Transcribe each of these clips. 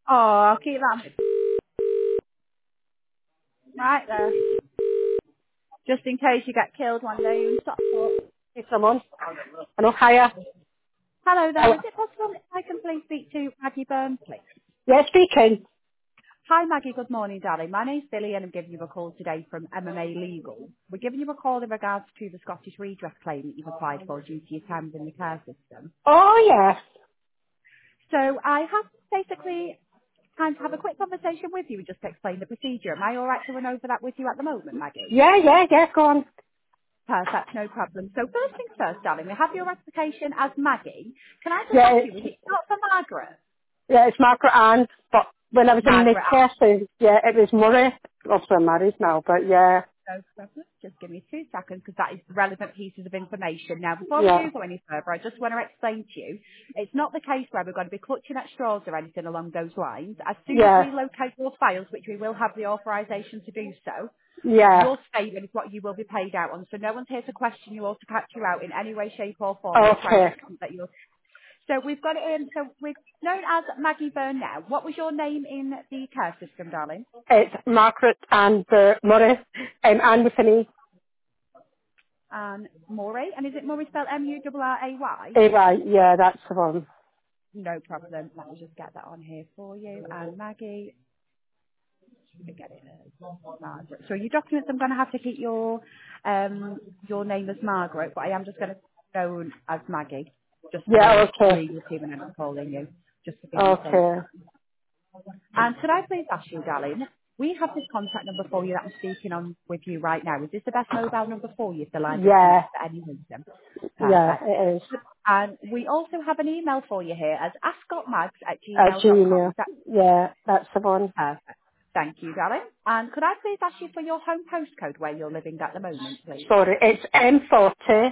Oh, I'll keep that right there. Just in case you get killed one day and stop up. Hey, someone. Hello, hiya. Hello there. Hello. Is it possible if I can please speak to Maggie Burns, please? Yeah, speaking. Hi Maggie, good morning darling. My name's Billy and I'm giving you a call today from MMA Legal. We're giving you a call in regards to the Scottish redress claim that you've applied for due to your time in the care system. Oh, yeah. So I have basically time to have a quick conversation with you and just explain the procedure. Am I alright to run over that with you at the moment, Maggie? Yeah, go on. Perfect, no problem. So first things first, darling, we have your application as Maggie. Can I just Yeah, ask you, is it not for Margaret? it's Margaret Ann, but when I was in the Margaret, care, yeah, it was Murray. Obviously I'm married now, but yeah, no problem. Just give me 2 seconds because that is relevant pieces of information. Now, before we yeah, do go any further, I just want to explain to you, it's not the case where we're going to be clutching at straws or anything along those lines. As soon as yeah, we locate your files, which we will have the authorisation to do so, yeah. your statement is what you will be paid out on. So no one's here to question you or to catch you out in any way, shape or form or try and Okay. discount that you're... So we've got it in, so we're known as Maggie Byrne now. What was your name in the care system, darling? It's Margaret and Murray, Ann with an E. And Murray. And is it Murray spelled M-U-R-R-A-Y? Right, yeah, that's the one. No problem. Let me just get that on here for you. And Maggie, let me get it as Margaret. So your documents, I'm going to have to keep your name as Margaret, but I am just going to known as Maggie, just for Yeah, the okay. legal team and I'm calling you, just to be on the safe Okay. side. And could I please ask you, darling, we have this contact number for you that I'm speaking on with you right now. Is this the best mobile number for you if the line Yeah, disconnects for any reason? yeah, Perfect. it is. And we also have an email for you here as ascotmags@gmail.com. Gmail. Is that Yeah, that's the one. perfect? Thank you, darling. And could I please ask you for your home postcode where you're living at the moment, please? Sorry, it's M40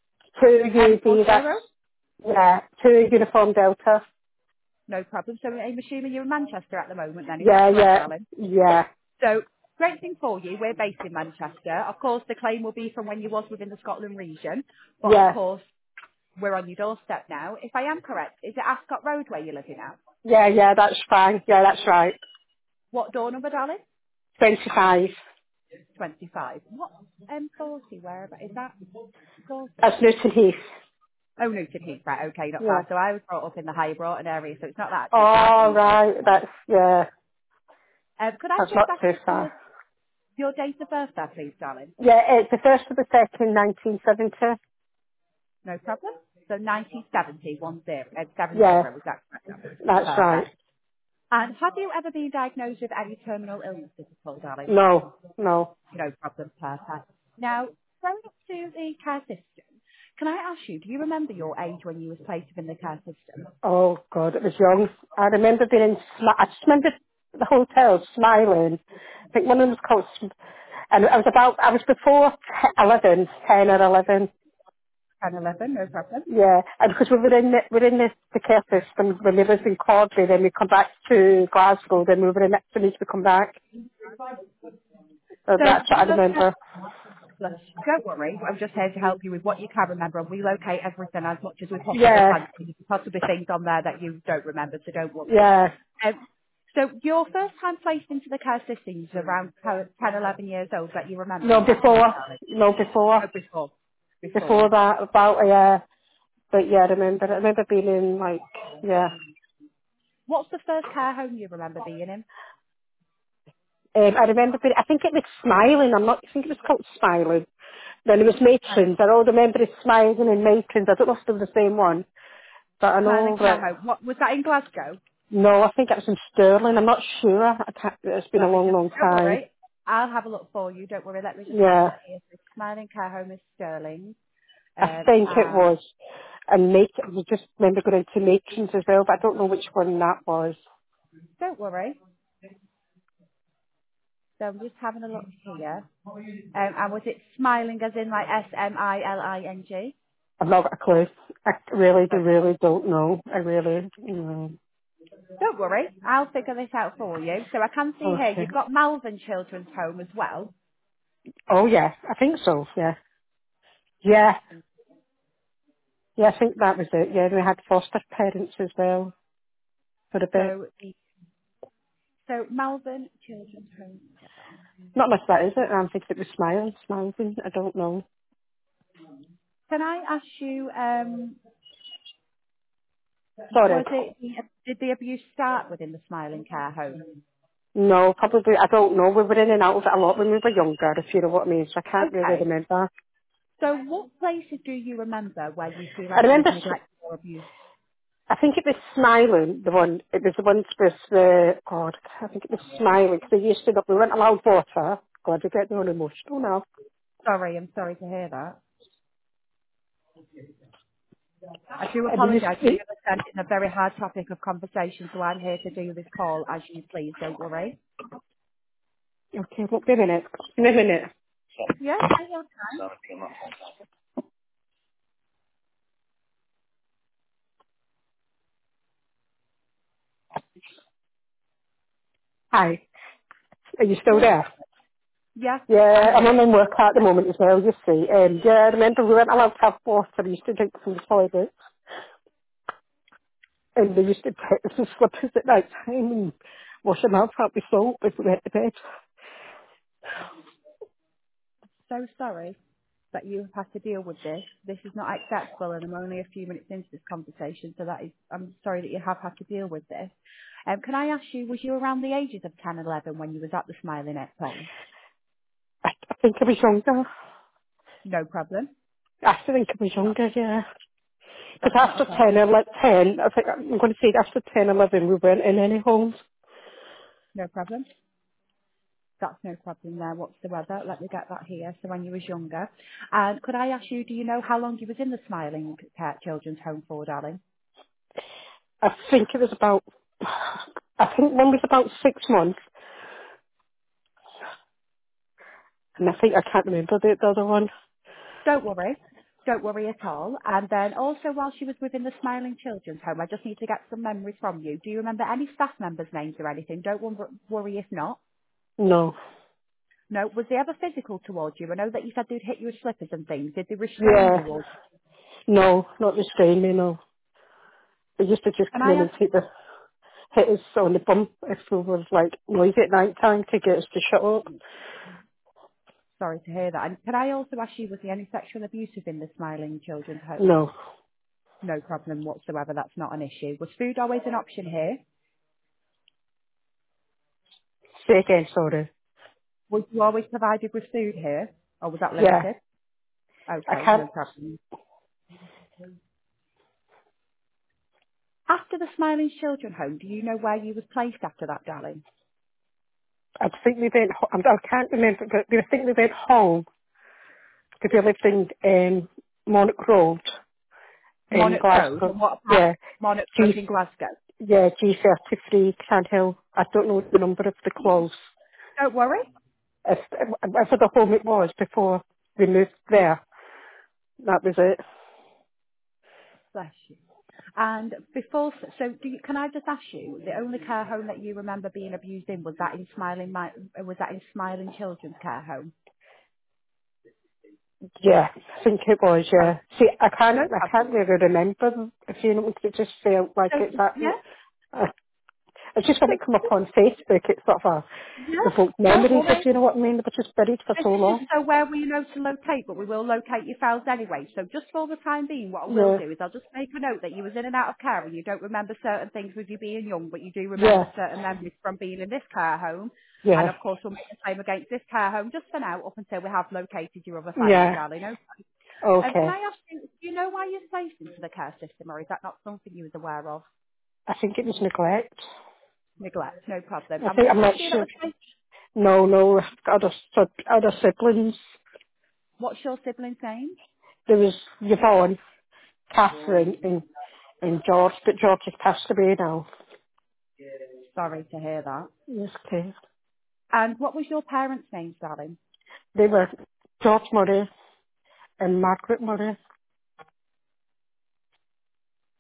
2UD, that's, M40? yeah, 2 Uniform Delta. No problem. So I'm assuming you're in Manchester at the moment then, is that Yeah, correct, yeah, darling? yeah, So, great thing for you, we're based in Manchester. Of course, the claim will be from when you was within the Scotland region, but of yeah, course, we're on your doorstep now. If I am correct, is it Ascot Road where you're living at? yeah, that's fine. Yeah, that's right. What door number, darling? 25. 25. What? M40, where about? Is that 40? That's Newton Heath. Oh, Newton Heath, right, okay, not Yeah. far. So I was brought up in the High Broughton area, so it's not that too far for All you. right, that's, yeah, Could I that's please not ask too you for far. your date of birth there, please, darling? Yeah, it's the first of the second, 1970. No problem. So 1970, 70, Yeah, is that correct? that's right. Perfect. And have you ever been diagnosed with any terminal illnesses at all, darling? No, no. No problem, perfect. Now, going up to the care system, can I ask you, do you remember your age when you was placed in the care system? Oh God, it was young. I remember being in, I just remember the hotel smiling. I think one of them was called, and I was before 11, 10 or 11. 10, 11, no problem. Yeah, and because we were in the care system when we lived in Cordley, then we come back to Glasgow, then we were in Exeter to come back. So So, that's what I just, remember. don't worry, I'm just here to help you with what you can remember, and we locate everything as much as we possibly Yeah, can. There's possibly things on there that you don't remember, so don't worry. yeah. So your first time placed into the care system was around 10, 11 years old that you remember, No, is that correct, before, Alex? no, before, No, before. Before. before that, about, yeah. But yeah, I remember being in like, yeah. What's the first care home you remember being in? I remember being, I think it was Smiling, I think it was called Smiling. Then it was No. Matrons, I all remember it Smiling and Matrons, I don't know if they were the same one. But I Smiling know Care that, Home. What was that in Glasgow? no, I think it was in Stirling, I'm not sure, I can't, it's been a Let me long, just, long don't time. worry. I'll have a look for you. Don't worry. Let me just have a Yeah, look here. So Smiling Care Home is Sterling. I think it And was. And we just remember going into Matrons as well, but I don't know which one that was. don't worry. So I'm just having a look here. And was it Smiling as in like Smiling? I've not got a clue. I really, No really don't know. I really, Don't worry, I'll figure this out for you. So I can see here okay. you've got Malvern Children's Home as well. Oh yeah, I think so, yeah. Yeah, yeah, I think that was it. Yeah, we had foster parents as well for a bit. So So Malvern Children's Home. Not much that, is it? I'm thinking it was smiling. I don't know. Can I ask you, Sorry. did the abuse start within the Smiling Care Home? No, probably, I don't know. We were in and out of it a lot when we were younger, if you know what I mean, so I can't really Okay. remember. So what places do you remember where you feel I like you was remember, neglected or abused? I think it was Smiling, it was the one with the, God, I think it was Smiling, because they used to, we weren't allowed water. God, you're getting all emotional now. Sorry, I'm sorry to hear that. I do And they used apologise. I to, do understand it's a very hard topic of conversation, so I'm here to do this call as you please. Don't worry. okay, won't be a minute. In a minute. Yeah, take your time. Hi, are you still Yeah, there? yeah, I'm Yeah, I'm here. on work at the moment as well, you see. Yeah, I remember we weren't allowed to have water. We used to drink from the toilet. And they used to take us in slippers at night time and wash them out with soap if we went to bed. So sorry that you have had to deal with this. This is not acceptable, and I'm only a few minutes into this conversation, so I'm sorry that you have had to deal with this. Can I ask you, was you around the ages of 10 and 11 when you was at the Smiling Net place? I think I was younger. No problem. I still think I was younger, yeah. Because That's not a after problem. 10, I think I'm going to say after 10, 11, we weren't in any homes. No problem. That's no problem there whatsoever. Let me get that here. So when you was younger. And could I ask you, do you know how long you was in the Smiling Children's Home for, darling? I think it was about, I think one was about 6 months. And I think I can't remember the other one. Don't worry. Don't worry at all. And then also while she was within the Smiling Children's Home, I just need to get some memories from you. Do you remember any staff members' names or anything? Don't worry if not. No. No. Was they ever physical towards you? I know that you said they'd hit you with slippers and things. Did they restrain Yeah. you or No, not restrain me, no. They used to just can come I in and ask hit us on the bum if we was like noisy at night time to get us to shut up. sorry to hear that. And can I also ask you, was there any sexual abuse within the Smiling Children's Home? No. No problem whatsoever. That's not an issue. Was food always an option here? Say again, sorry. Was you always provided with food here? Or was that Yeah. limited? I Okay, can't, no problem. After the Smiling Children Home, do you know where you was placed after that, darling? I think we went, I can't remember, but I think we went home because we lived in Monarch Road in Monarch Road. Glasgow. And what about Yeah. Monarch Road G, in Glasgow? yeah, G33, Sandhill. I don't know the number of the close. Don't worry. It's, for the home it was before we moved there. That was it. Bless you. And before, so can I just ask you, the only care home that you remember being abused in, was that in Smiling Children's Care Home? Yeah, I think it was, Oh, yeah. See, no I problem. can't really remember, if you know, it just felt like So, it, that, yeah, uh, it's just when so, it come up on Facebook, it's sort of yeah, evoked don't memories, if worry. you know what I mean. They were just buried for This so is just long. so where we know to locate, but we will locate your files anyway. So just for the time being, what I will Yeah, do is I'll just make a note that you was in and out of care and you don't remember certain things with you being young, but you do remember yeah, certain memories from being in this care home. And yeah, of course, we'll make the claim against this care home just for now, up until we have located your other family, yeah. darling. Okay. Can Okay. I ask you, do you know why you're placed into the care system, or is that not something you was aware of? I think it was neglect. Neglect, no problem. I And think, was I'm there a not few that sure. was placed? No, other siblings. What's your sibling's name? There was Yvonne, Catherine, and George, but George has passed away now. Sorry to hear that. Yes, okay. And what was your parents' names, darling? They were George Murray and Margaret Murray.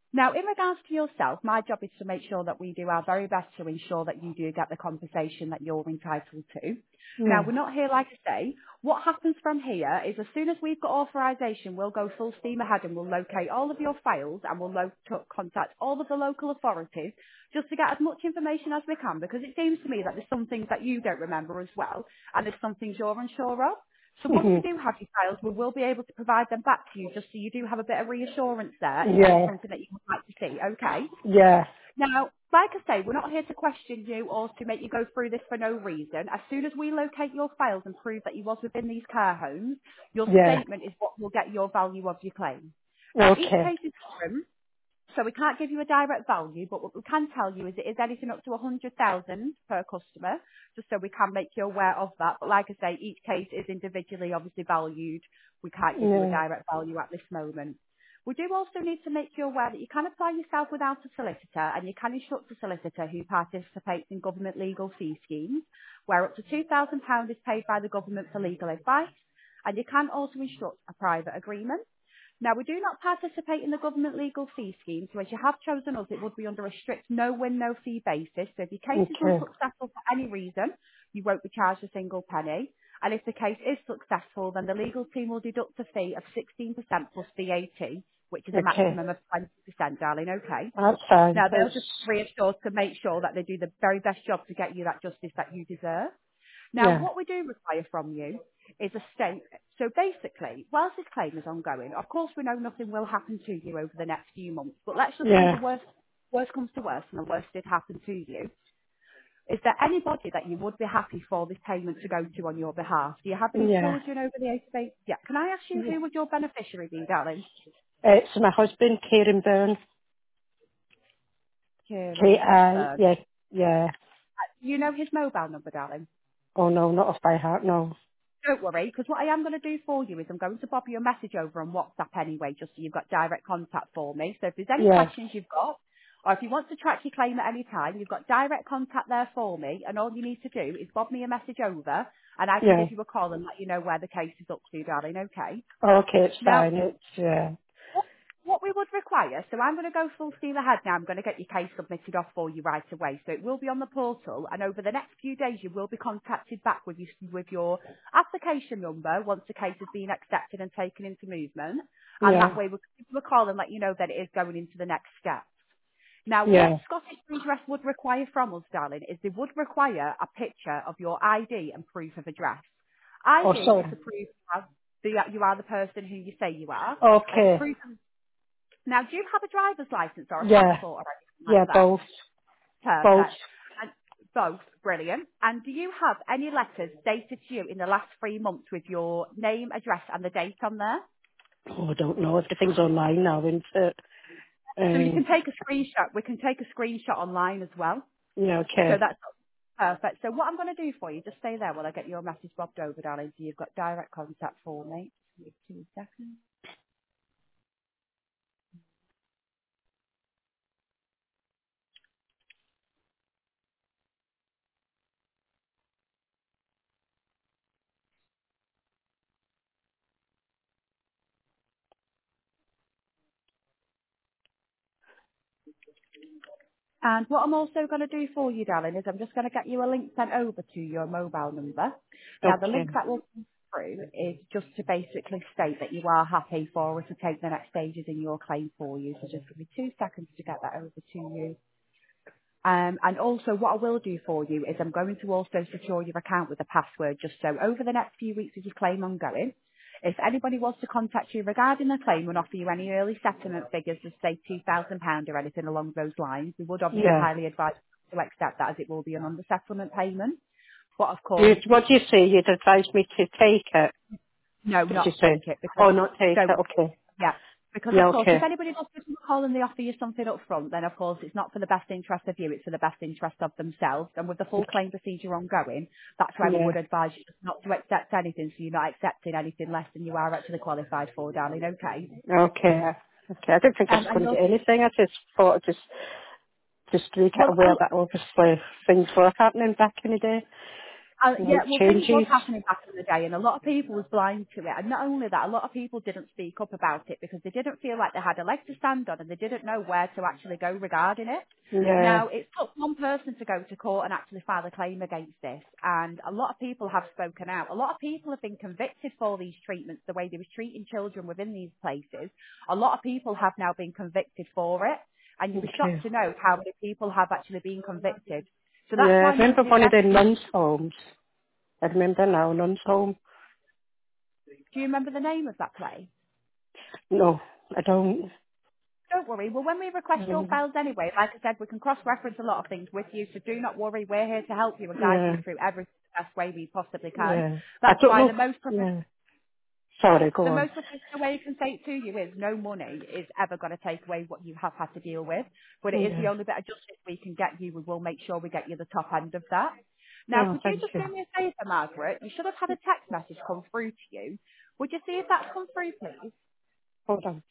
Now, in regards to yourself, my job is to make sure that we do our very best to ensure that you do get the compensation that you're entitled to. Now, Yeah. we're not here, like I say. What happens from here is as soon as we've got authorisation, we'll go full steam ahead and we'll locate all of your files and we'll contact all of the local authorities just to get as much information as we can, because it seems to me that there's some things that you don't remember as well and there's some things you're unsure of. So once we Mhm. do have your files, we will be able to provide them back to you just so you do have a bit of reassurance there if that is Yeah. something that you would like to see. Okay. Yeah. Now, like I say, we're not here to question you or to make you go through this for no reason. As soon as we locate your files and prove that you was within these care homes, your Yeah. statement is what will get your value of your claim. Now, each Okay. case is different, so we can't give you a direct value, but what we can tell you is it is anything up to 100,000 per customer, just so we can make you aware of that. But like I say, each case is individually obviously valued. We can't give you a Yeah. direct value at this moment. We do also need to make you aware that you can apply yourself without a solicitor, and you can instruct a solicitor who participates in government legal fee schemes, where up to £2,000 is paid by the government for legal advice, and you can also instruct a private agreement. Now, we do not participate in the government legal fee scheme, so as you have chosen us, it would be under a strict no-win, no-fee basis. So if your case is Okay. unsuccessful for any reason, you won't be charged a single penny. And if the case is successful, then the legal team will deduct a fee of 16% plus VAT, which is a Okay. maximum of 20%, darling, okay? That's fine. Now, they'll That's, just reassure to make sure that they do the very best job to get you that justice that you deserve. Now, yeah. what we do require from you is a statement. So basically, whilst this claim is ongoing, of course we know nothing will happen to you over the next few months, but let's just say the Yeah. worst comes to worst and the worst did happen to you. Is there anybody that you would be happy for this payment to go to on your behalf? Do you have any Yeah. children over the age of 8? Yeah. Can I ask you who would your beneficiary be, darling? It's my husband, Kieran Byrne. Kieran K-I, Byrne. yeah. Yeah. You know his mobile number, darling? Oh no, not off by heart, no. Don't worry, because what I am going to do for you is I'm going to pop you a message over on WhatsApp anyway, just so you've got direct contact for me. So if there's any Yeah. questions you've got, or if you want to track your claim at any time, you've got direct contact there for me, and all you need to do is bob me a message over, and I can Yeah. give you a call and let you know where the case is up to, darling, okay? Okay, it's Now, fine. It's, yeah. what we would require, so I'm going to go full steam ahead now. I'm going to get your case submitted off for you right away. So it will be on the portal, and over the next few days you will be contacted back with your application number once the case has been accepted and taken into movement. And that Yeah. way we'll give you a call and let you know that it is going into the next step. Now, what Yeah. Scottish Redress would require from us, darling, is they would require a picture of your ID and proof of address. Oh, ID is sorry. to prove you are the person who you say you are, and Okay. proof of now, do you have a driver's license or a Yeah. passport or anything like Yeah, that? both. Both. Perfect. And both, brilliant. And do you have any letters dated to you in the last 3 months with your name, address, and the date on there? Oh, I don't know. Everything's online now, isn't it? So you can take a screenshot. We can take a screenshot online as well. Yeah, So okay. that's perfect. So what I'm going to do for you, just stay there while I get your message bobbed over, darling. So you've got direct contact for me. Give me 2 seconds. And what I'm also going to do for you, darling, is I'm just going to get you a link sent over to your mobile number. Now, the Okay. link that will come through is just to basically state that you are happy for us to take the next stages in your claim for you. So just give me 2 seconds to get that over to you. And also what I will do for you is I'm going to also secure your account with a password just so over the next few weeks of your claim ongoing, if anybody wants to contact you regarding the claim and offer you any early settlement figures of say £2,000 or anything along those lines, we would obviously Yeah. highly advise you to accept that as it will be an under settlement payment. But of You, course, what do you say? You'd advise me to take it? no, Did you not say? take it because Oh, not take so it. Okay. yeah. Because Yeah, of course, if okay. anybody does give you a call and they offer you something up front, then of course it's not for the best interest of you, it's for the best interest of themselves. And with the full claim procedure ongoing, that's where we Yeah. would advise you just not to accept anything, so you're not accepting anything less than you are actually qualified for, darling, okay? Okay. Okay. I didn't think I was And going to you'll, get anything. I just thought just to make it well, aware that obviously things were happening back in the day. Yeah, Life well, things was changes. happening back in the day, and a lot of people was blind to it. And not only that, a lot of people didn't speak up about it because they didn't feel like they had a leg to stand on, and they didn't know where to actually go regarding it. Yeah, Now, it took one person to go to court and actually file a claim against this, and a lot of people have spoken out. A lot of people have been convicted for these treatments, the way they was treating children within these places. A lot of people have now been convicted for it, and you'll be shocked okay. to know how many people have actually been convicted. So that's Yeah, I why remember Monday, one of the nuns' homes. I remember now, nuns' home. do you remember the name of that place? No, I don't. Don't worry. Well, when we request your files anyway, like I said, we can cross-reference a lot of things with you, so do not worry. We're here to help you and guide you Yeah, through everything the best way we possibly can. yeah. I That's don't why know. the most Yeah. Sorry, go the on. most professional way I can say it to you is no money is ever going to take away what you have had to deal with, but it is the Yeah. only bit of justice we can get you. We will make sure we get you the top end of that. Now, Oh, could you thank just you. do me a favour, Margaret? You should have had a text message come through to you. Would you see if that's come through, please? Hold on.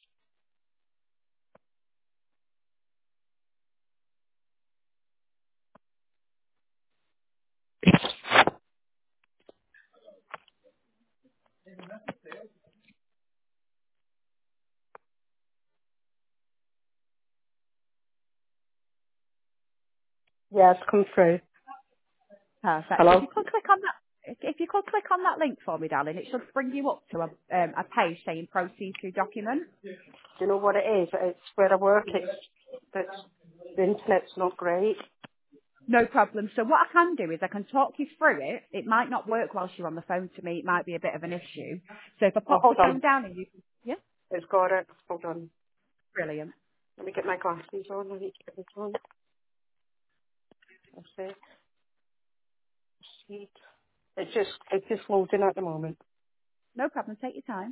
Yeah, it's come through. Perfect. So if Hello? you could click on that, if you could click on that link for me, darling, it should bring you up to a page saying proceed to document. Do you know what it is? It's where I work. It's the internet's not great. No problem. So what I can do is I can talk you through it. It might not work whilst you're on the phone to me. It might be a bit of an issue. So if I Oh, pop the hold phone on. down and you can, yeah, It's got it. Hold on. brilliant. Let me get my glasses on. I need to get this on. That's it. Sheet. It's just loading at the moment. No problem. Take your time.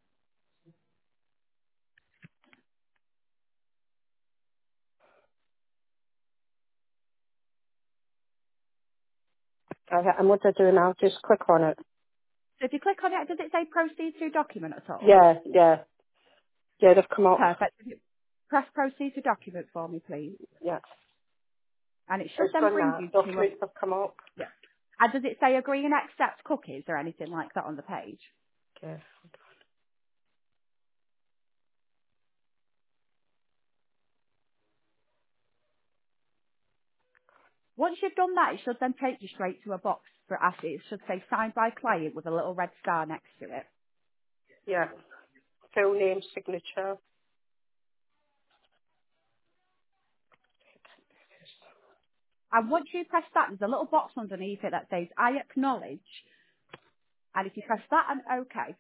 And what I do now, just click on it. So if you click on it, does it say proceed to document at all? Yeah, yeah. Yeah, they've come up. Perfect. If you press proceed to document for me, please. Yeah. And it should It's then done bring that. you to a, Documents have come up. yeah. And does it say agree and accept cookies or anything like that on the page? Okay. Once you've done that, it should then take you straight to a box for us. It should say signed by client with a little red star next to it. Yeah. Full name, signature. And once you press that, there's a little box underneath it that says I acknowledge. And if you press that and OK,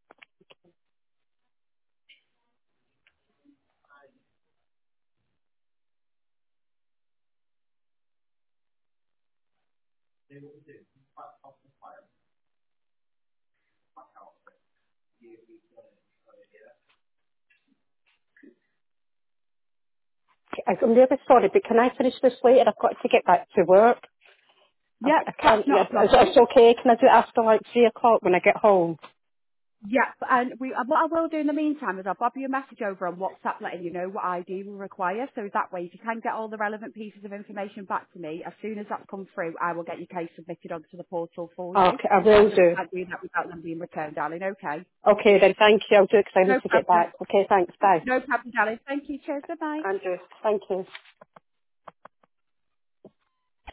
I'm really sorry, but can I finish this later? I've got to get back to work. yep, I can't. that's not a problem. It's okay. Can I do it after like 3 o'clock when I get home? Yep, and what I will do in the meantime is I'll bob you a message over on WhatsApp letting you know what ID will require. So that way, if you can get all the relevant pieces of information back to me, as soon as that's come through, I will get your case submitted onto the portal for you. Okay, I I will just do. can't do that without them being returned, darling. Okay. Okay, then thank you. I'll do it because I need No to get problem. back. Okay, thanks. Bye. No problem, darling. Thank you. Cheers. Bye-bye. Andrew, thank you.